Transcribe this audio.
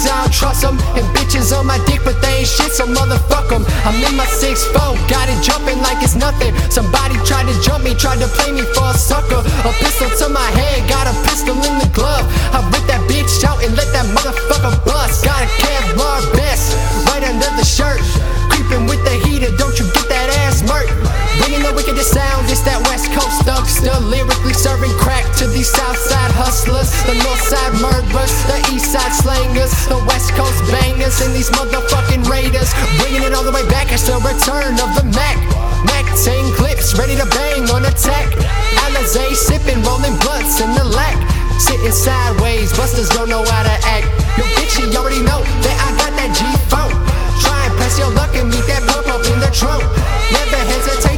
I don't trust them. And bitches on my dick, but they ain't shit, so motherfuck them. I'm in my 6'4", got it jumping like it's nothing. Somebody tried to jump me, tried to play me for a sucker. A pistol to my head, got a pistol in the glove. I rip that bitch out and let that motherfucker bust. Got a Kevlar vest right under the shirt. Creeping with the heater, don't you get that ass murk. Bringing the wickedest sound, it's that West Coast thugster. Lyrically serving crack to these Southside hustlers, the Northside murderers, the Eastside slangers, the West Coast bangers, and these motherfucking raiders. Bringing it all the way back, it's the return of the Mac. Mac 10 clips, ready to bang on attack. Alizé sipping, rolling blunts in the lack. Sitting sideways, busters don't know how to act. Yo bitch, you already know that I got that G-Funk. Try and press your luck and meet that pump up in the trunk. Never hesitate.